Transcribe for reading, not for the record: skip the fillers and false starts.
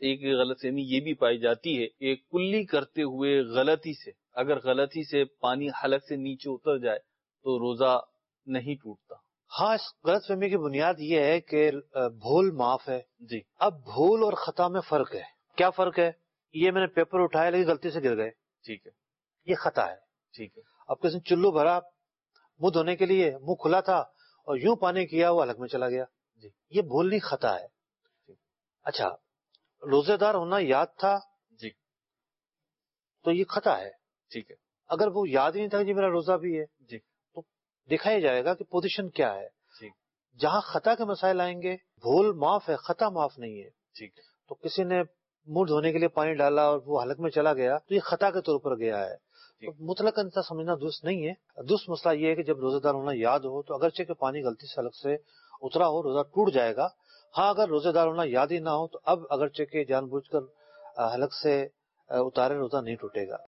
ایک غلط فہمی یہ بھی پائی جاتی ہے کہ کلی کرتے ہوئے غلطی سے پانی حلق سے نیچے اتر جائے تو روزہ نہیں ٹوٹتا۔ ہاں، اس غلط فہمی کی بنیاد یہ ہے کہ بھول معاف ہے۔ جی، اب بھول اور خطا میں فرق ہے۔ کیا فرق ہے؟ یہ میں نے پیپر اٹھایا لیکن غلطی سے گر گئے، ٹھیک ہے، یہ خطا ہے۔ ٹھیک ہے، اب کسی نے چلو بھرا منہ دھونے کے لیے، منہ کھلا تھا اور یوں پانی کیا وہ حلق میں چلا گیا، جی، یہ بھول نہیں، خطا ہے۔ جی، اچھا، روزے دار ہونا یاد تھا جی، تو یہ خطا ہے۔ ٹھیک ہے، اگر وہ یاد ہی نہیں تھا کہ میرا روزہ بھی ہے جی، تو دیکھا ہی جائے گا کہ پوزیشن کیا ہے۔ ٹھیک، جہاں خطا کے مسائل آئیں گے بھول معاف ہے، خطا معاف نہیں ہے۔ ٹھیک ہے، تو کسی نے منہ دھونے کے لیے پانی ڈالا اور وہ حلق میں چلا گیا تو یہ خطا کے طور پر گیا ہے، تو مطلق ایسا سمجھنا درست نہیں ہے۔ درست مسئلہ یہ ہے کہ جب روزہ دار ہونا یاد ہو تو اگرچہ کہ پانی غلطی سے حلق سے اترا ہو روزہ ٹوٹ جائے گا۔ ہاں، اگر روزہ دار ہونا یاد ہی نہ ہو تو اب اگرچہ کہ جان بوجھ کر حلق سے اتارے روزہ نہیں ٹوٹے گا۔